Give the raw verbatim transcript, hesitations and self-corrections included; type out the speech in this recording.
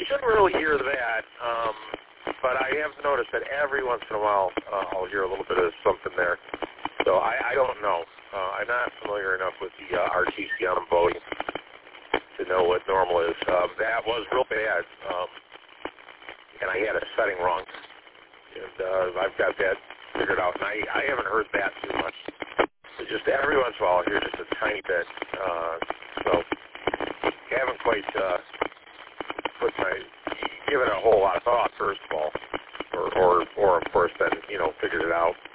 you shouldn't really hear that, um, but I have noticed that every once in a while uh, I'll hear a little bit of something there. So I, I don't know. Uh, I'm not familiar enough with the uh, R T C on voting to know what normal is. Um, that was real bad, um, and I had a setting wrong. And uh, I've got that figured out, and I, I haven't heard that too much. It's just every once in a while I'll hear just a tiny bit. Uh, so haven't quite uh, put my, given it a whole lot of thought, first of all, or, or, or of course, then, you know, figured it out.